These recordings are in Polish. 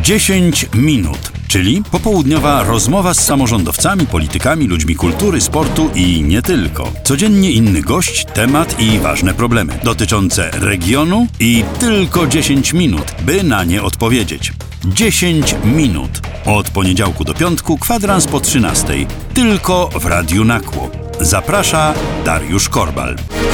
10 minut, czyli popołudniowa rozmowa z samorządowcami, politykami, ludźmi kultury, sportu i nie tylko. Codziennie inny gość, temat i ważne problemy dotyczące regionu i tylko 10 minut, by na nie odpowiedzieć. 10 minut. Od poniedziałku do piątku, kwadrans po 13. Tylko w Radiu Nakło. Zaprasza Dariusz Korbal.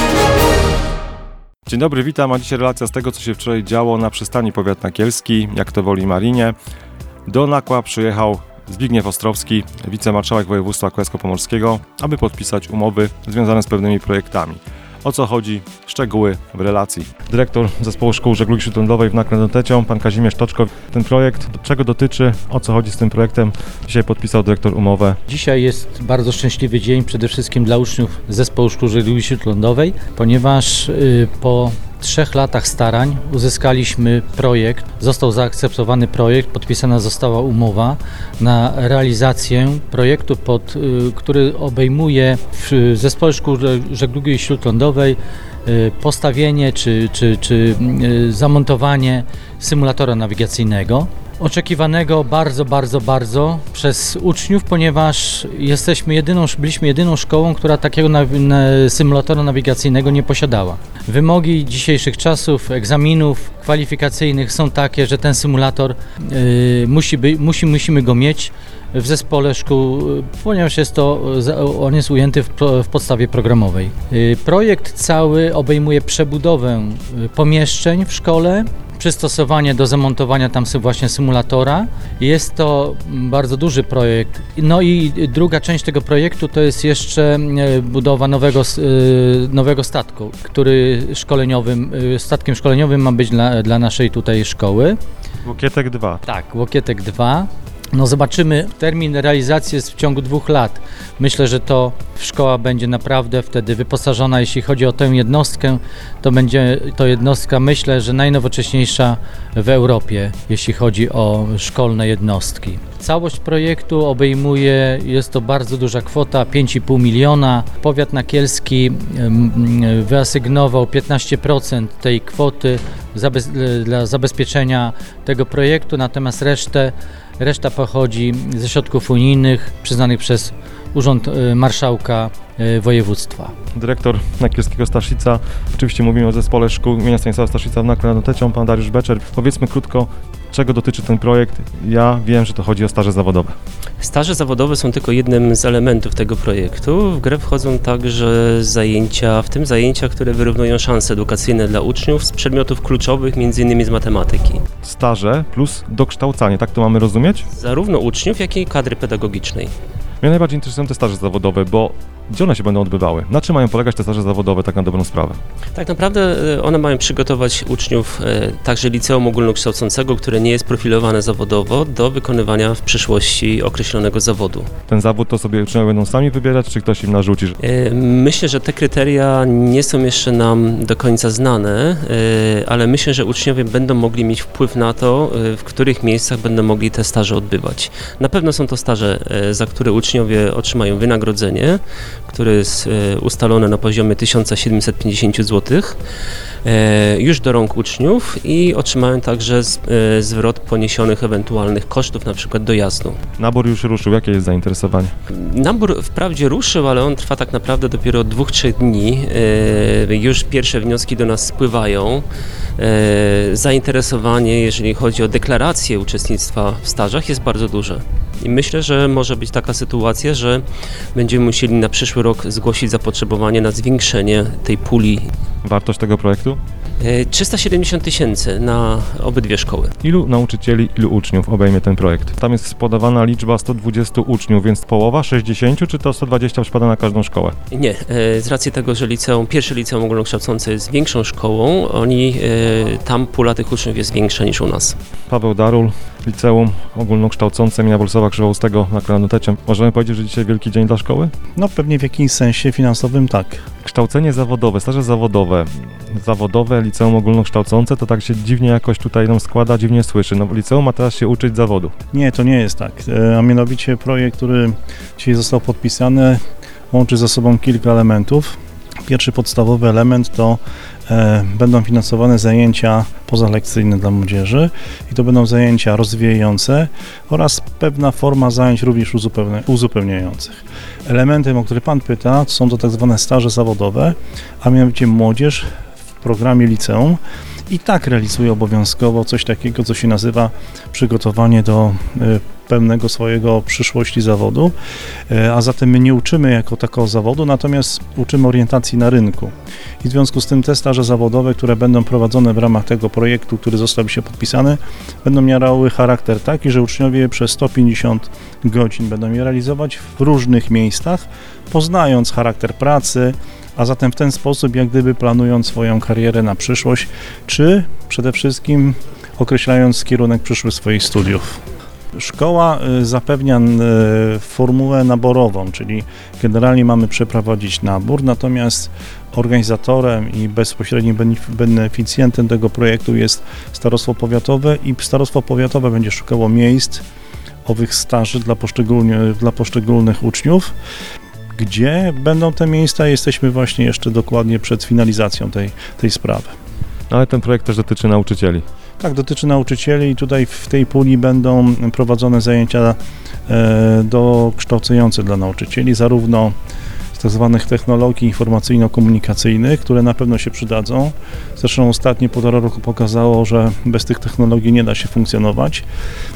Dzień dobry, witam, a dzisiaj relacja z tego, co się wczoraj działo na przystani Powiat Nakielski, jak to woli Marinie. Do Nakła przyjechał Zbigniew Ostrowski, wicemarszałek województwa kujawsko-pomorskiego, aby podpisać umowy związane z pewnymi projektami. O co chodzi? Szczegóły w relacji. Dyrektor Zespołu Szkół Żeglugi Śródlądowej w Nakło pan Kazimierz Toczko. Ten projekt, czego dotyczy, o co chodzi z tym projektem? Dzisiaj podpisał dyrektor umowę. Dzisiaj jest bardzo szczęśliwy dzień przede wszystkim dla uczniów Zespołu Szkół Żeglugi Śródlądowej, ponieważ po 3 latach starań uzyskaliśmy projekt, został zaakceptowany projekt, podpisana została umowa na realizację projektu, który obejmuje w Zespole Szkół Żeglugi Śródlądowej postawienie czy zamontowanie symulatora nawigacyjnego. Oczekiwanego bardzo przez uczniów, ponieważ byliśmy jedyną szkołą, która takiego symulatora nawigacyjnego nie posiadała. Wymogi dzisiejszych czasów, egzaminów kwalifikacyjnych są takie, że ten symulator musimy go mieć w zespole szkół, ponieważ on jest ujęty w podstawie programowej. Projekt cały obejmuje przebudowę pomieszczeń w szkole, przystosowanie do zamontowania tam właśnie symulatora. Jest to bardzo duży projekt. No i druga część tego projektu to jest jeszcze budowa nowego statku, który statkiem szkoleniowym ma być dla naszej tutaj szkoły. Łokietek 2. Tak, Łokietek 2. No zobaczymy, termin realizacji jest w ciągu 2 lat. Myślę, że szkoła będzie naprawdę wtedy wyposażona, jeśli chodzi o tę jednostkę, to będzie to jednostka, myślę, że najnowocześniejsza w Europie, jeśli chodzi o szkolne jednostki. Całość projektu obejmuje, jest to bardzo duża kwota, 5,5 miliona. Powiat nakielski wyasygnował 15% tej kwoty dla zabezpieczenia tego projektu, natomiast reszta pochodzi ze środków unijnych przyznanych przez Urząd Marszałka Województwa. Dyrektor Nakielskiego Staszica, oczywiście mówimy o Zespole Szkół im. Stanisława Staszica w Nakło nad Otecią, pan Dariusz Beczer. Powiedzmy krótko, czego dotyczy ten projekt. Ja wiem, że to chodzi o staże zawodowe. Staże zawodowe są tylko jednym z elementów tego projektu. W grę wchodzą także zajęcia, które wyrównują szanse edukacyjne dla uczniów z przedmiotów kluczowych, m.in. z matematyki. Staże plus dokształcanie, tak to mamy rozumieć? Zarówno uczniów, jak i kadry pedagogicznej. Mnie najbardziej interesują te staże zawodowe, bo gdzie one się będą odbywały? Na czym mają polegać te staże zawodowe, tak na dobrą sprawę? Tak naprawdę one mają przygotować uczniów także liceum ogólnokształcącego, które nie jest profilowane zawodowo, do wykonywania w przyszłości określonego zawodu. Ten zawód to sobie uczniowie będą sami wybierać, czy ktoś im narzuci? Myślę, że te kryteria nie są jeszcze nam do końca znane, ale myślę, że uczniowie będą mogli mieć wpływ na to, w których miejscach będą mogli te staże odbywać. Na pewno są to staże, za które uczniowie otrzymają wynagrodzenie, które jest ustalone na poziomie 1750 zł już do rąk uczniów i otrzymają także zwrot poniesionych ewentualnych kosztów, na przykład dojazdu. Nabór już ruszył, jakie jest zainteresowanie? Nabór wprawdzie ruszył, ale on trwa tak naprawdę dopiero od 2-3 dni. Już pierwsze wnioski do nas spływają. Zainteresowanie, jeżeli chodzi o deklarację uczestnictwa w stażach, jest bardzo duże. I myślę, że może być taka sytuacja, że będziemy musieli na przyszły rok zgłosić zapotrzebowanie na zwiększenie tej puli. Wartość tego projektu? 370 000 na obydwie szkoły. Ilu nauczycieli, ilu uczniów obejmie ten projekt? Tam jest podawana liczba 120 uczniów, więc połowa, 60, czy to 120 przypada na każdą szkołę? Nie, z racji tego, że pierwsze liceum ogólnokształcące jest większą szkołą, tam pula tych uczniów jest większa niż u nas. Paweł Darul, liceum ogólnokształcące imienia Bolesława Krzywoustego na Kranotecie. Możemy powiedzieć, że dzisiaj wielki dzień dla szkoły? No pewnie w jakimś sensie finansowym tak. Kształcenie zawodowe, staże zawodowe, liceum ogólnokształcące, to tak się dziwnie jakoś tutaj nam składa, dziwnie słyszy. No liceum ma teraz się uczyć zawodu. Nie, to nie jest tak. A mianowicie projekt, który dzisiaj został podpisany, łączy ze sobą kilka elementów. Pierwszy podstawowy element to będą finansowane zajęcia pozalekcyjne dla młodzieży i to będą zajęcia rozwijające oraz pewna forma zajęć również uzupełniających. Elementem, o który Pan pyta, są to tak zwane staże zawodowe, a mianowicie młodzież w programie liceum i tak realizuje obowiązkowo coś takiego, co się nazywa przygotowanie do pełnego swojego przyszłości zawodu, a zatem my nie uczymy jako takiego zawodu, natomiast uczymy orientacji na rynku. I w związku z tym te staże zawodowe, które będą prowadzone w ramach tego projektu, który został się podpisany, będą miały charakter taki, że uczniowie przez 150 godzin będą je realizować w różnych miejscach, poznając charakter pracy, a zatem w ten sposób jak gdyby planując swoją karierę na przyszłość, czy przede wszystkim określając kierunek przyszły swoich studiów. Szkoła zapewnia formułę naborową, czyli generalnie mamy przeprowadzić nabór, natomiast organizatorem i bezpośrednim beneficjentem tego projektu jest starostwo powiatowe i starostwo powiatowe będzie szukało miejsc owych staży dla poszczególnych uczniów. Gdzie będą te miejsca? Jesteśmy właśnie jeszcze dokładnie przed finalizacją tej sprawy. Ale ten projekt też dotyczy nauczycieli. Tak, dotyczy nauczycieli i tutaj w tej puli będą prowadzone zajęcia dokształcające dla nauczycieli, zarówno z tak zwanych technologii informacyjno-komunikacyjnych, które na pewno się przydadzą. Zresztą ostatnie 1,5 roku pokazało, że bez tych technologii nie da się funkcjonować.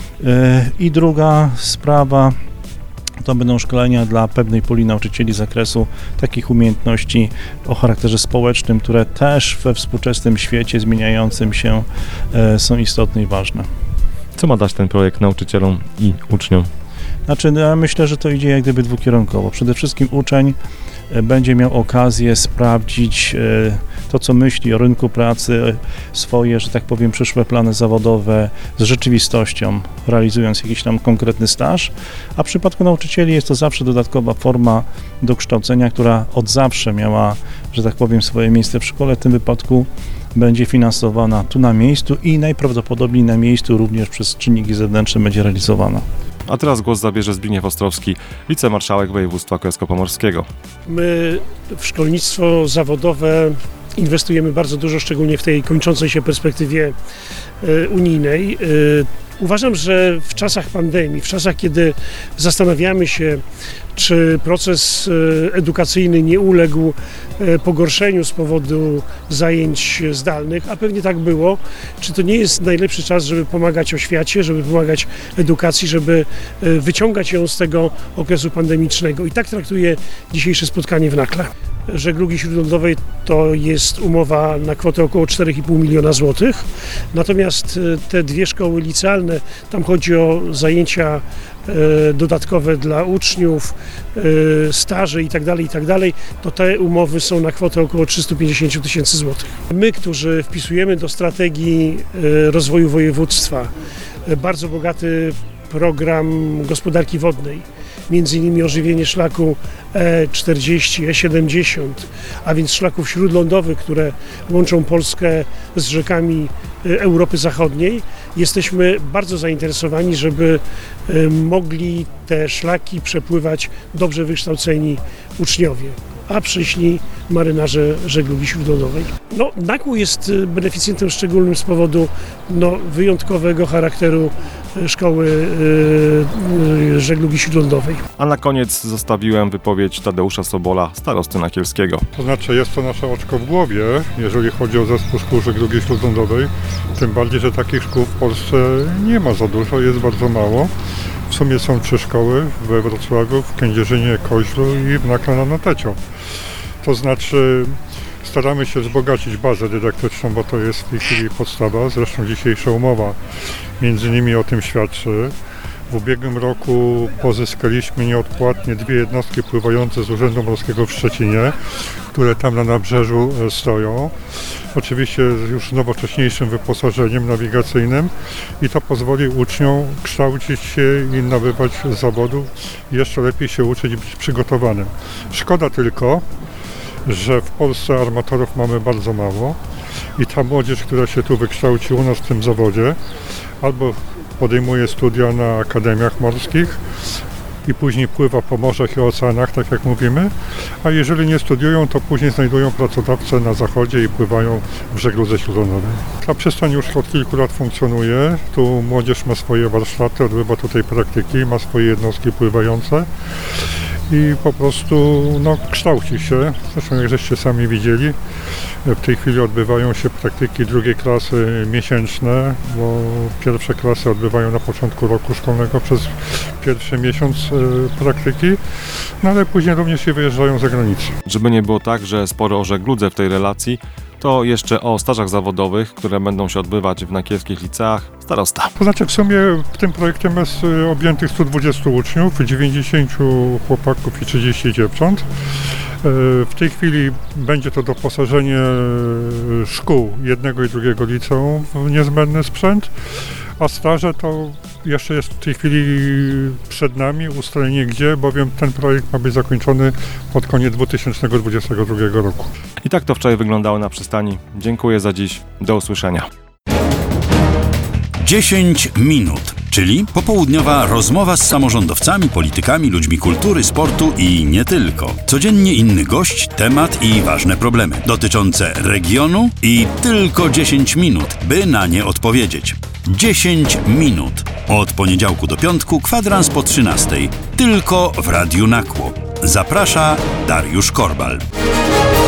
I druga sprawa to będą szkolenia dla pewnej puli nauczycieli z zakresu takich umiejętności o charakterze społecznym, które też we współczesnym świecie zmieniającym się są istotne i ważne. Co ma dać ten projekt nauczycielom i uczniom? Znaczy, ja myślę, że to idzie jak gdyby dwukierunkowo. Przede wszystkim uczeń będzie miał okazję sprawdzić to, co myśli o rynku pracy, swoje, że tak powiem, przyszłe plany zawodowe z rzeczywistością, realizując jakiś tam konkretny staż, a w przypadku nauczycieli jest to zawsze dodatkowa forma dokształcenia, która od zawsze miała, że tak powiem, swoje miejsce w szkole, w tym wypadku będzie finansowana tu na miejscu i najprawdopodobniej na miejscu również przez czynniki zewnętrzne będzie realizowana. A teraz głos zabierze Zbigniew Ostrowski, wicemarszałek województwa kujawsko-pomorskiego. My w szkolnictwo zawodowe inwestujemy bardzo dużo, szczególnie w tej kończącej się perspektywie unijnej. Uważam, że w czasach pandemii, w czasach, kiedy zastanawiamy się, czy proces edukacyjny nie uległ pogorszeniu z powodu zajęć zdalnych, a pewnie tak było, czy to nie jest najlepszy czas, żeby pomagać oświacie, żeby pomagać edukacji, żeby wyciągać ją z tego okresu pandemicznego. I tak traktuję dzisiejsze spotkanie w Nakle. Żeglugi Śródlądowej to jest umowa na kwotę około 4,5 miliona złotych. Natomiast te dwie szkoły licealne, tam chodzi o zajęcia dodatkowe dla uczniów, staże itd., to te umowy są na kwotę około 350 tysięcy złotych. My, którzy wpisujemy do strategii rozwoju województwa bardzo bogaty program gospodarki wodnej, między innymi ożywienie szlaku E40, E70, a więc szlaków śródlądowych, które łączą Polskę z rzekami Europy Zachodniej. Jesteśmy bardzo zainteresowani, żeby mogli te szlaki przepływać dobrze wykształceni uczniowie, a przyszli marynarze żeglugi śródlądowej. Nakło jest beneficjentem szczególnym z powodu wyjątkowego charakteru szkoły żeglugi śródlądowej. A na koniec zostawiłem wypowiedź Tadeusza Sobola, starosty nakielskiego. To znaczy jest to nasze oczko w głowie, jeżeli chodzi o zespół szkół żeglugi śródlądowej, tym bardziej, że takich szkół w Polsce nie ma za dużo, jest bardzo mało. W sumie są 3 szkoły we Wrocławiu, w Kędzierzynie, Koźlu i w Nakle nad Notecią. To znaczy staramy się wzbogacić bazę dydaktyczną, bo to jest w tej chwili podstawa. Zresztą dzisiejsza umowa między innymi o tym świadczy. W ubiegłym roku pozyskaliśmy nieodpłatnie 2 jednostki pływające z Urzędu Morskiego w Szczecinie, które tam na nabrzeżu stoją. Oczywiście już z nowocześniejszym wyposażeniem nawigacyjnym i to pozwoli uczniom kształcić się i nabywać zawodu, jeszcze lepiej się uczyć i być przygotowanym. Szkoda tylko, że w Polsce armatorów mamy bardzo mało i ta młodzież, która się tu wykształci u nas w tym zawodzie, albo podejmuje studia na akademiach morskich, i później pływa po morzach i oceanach, tak jak mówimy, a jeżeli nie studiują, to później znajdują pracodawcę na zachodzie i pływają w żegludze śródlądowej. Ta przystań już od kilku lat funkcjonuje, tu młodzież ma swoje warsztaty, odbywa tutaj praktyki, ma swoje jednostki pływające i po prostu kształci się, zresztą jak żeście sami widzieli, w tej chwili odbywają się praktyki drugiej klasy miesięczne, bo pierwsze klasy odbywają na początku roku szkolnego przez pierwszy miesiąc praktyki, ale później również się wyjeżdżają za granicę. Żeby nie było tak, że sporo o żegludze w tej relacji, to jeszcze o stażach zawodowych, które będą się odbywać w nakielskich liceach. Starosta. To znaczy w sumie tym projektem jest objętych 120 uczniów, 90 chłopaków i 30 dziewcząt. W tej chwili będzie to doposażenie szkół jednego i drugiego liceum w niezbędny sprzęt, a staże to jeszcze jest w tej chwili przed nami, ustalenie gdzie, bowiem ten projekt ma być zakończony pod koniec 2022 roku. I tak to wczoraj wyglądało na przystani. Dziękuję za dziś. Do usłyszenia. 10 minut, czyli popołudniowa rozmowa z samorządowcami, politykami, ludźmi kultury, sportu i nie tylko. Codziennie inny gość, temat i ważne problemy dotyczące regionu i tylko 10 minut, by na nie odpowiedzieć. 10 minut. Od poniedziałku do piątku, kwadrans po 13:00. Tylko w Radiu Nakło. Zaprasza Dariusz Korbal.